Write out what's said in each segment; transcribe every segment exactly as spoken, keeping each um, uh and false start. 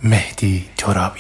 مهدی ترابی.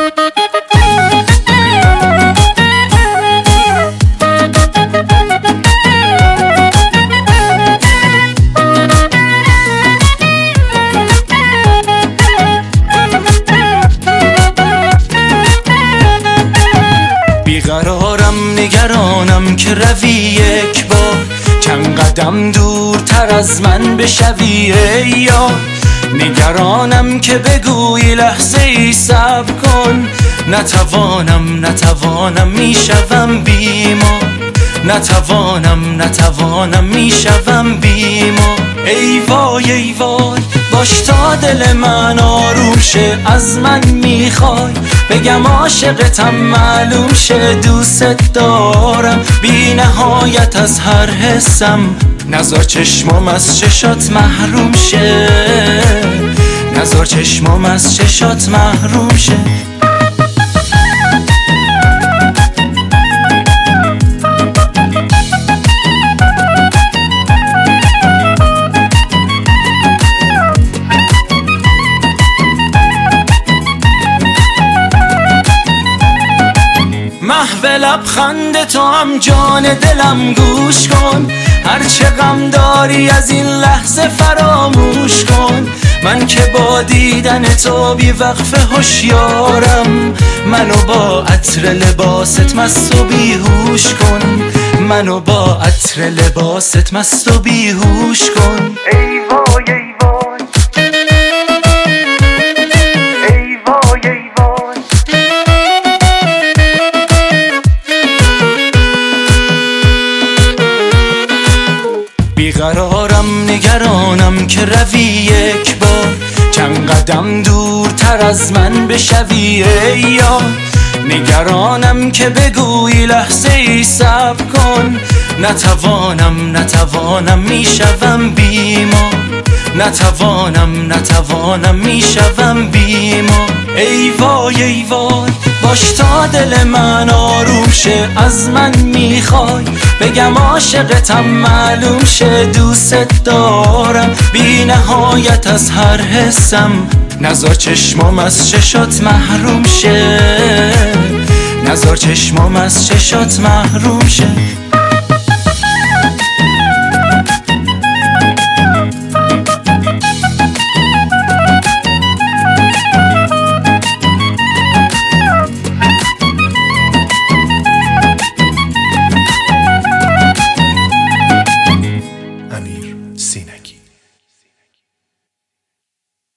بیقرارم نگرانم که روی یک بار چند قدم دورتر از من بشوی ای یار. نگرانم که بگویی لحظه ای صبر کن، نتوانم نتوانم میشوم بیمار، نتوانم نتوانم میشوم بیمار. ای وای ای وای باش تا دل من آروم شه، از من میخوای بگم عاشقتم معلوم شه، دوست دارم بی نهایت از هر حسم، نذار چشمم از چشات محروم شه، نذار چشمم از چشات محروم شه. محو لبخند تو هم جان دلم گوش کن، هرچه غم داری از این لحظه فراموش کن. من که با دیدن تو بی وقفه هوشیارم، منو با عطر لباست مست و بیهوش کن، منو با عطر لباست مست و بیهوش کن. ای وای ای وای ای وای ای وای بیقرارم نگرانم که روی یک بار چند قدم دورتر از من بشوی ای یار. نگرانم که بگویی لحظه ای صبر کن، نتوانم نتوانم میشوم بیمار، نتوانم نتوانم میشوم بیمار. ای وای ای وای باش تا دل من آروم شه، از من میخوای بگم عاشقتم معلوم شه، دوست دارم بی نهایت از هر حسم، نذار چشمم از چشات محروم شه، نذار چشمم از چشات محروم شه.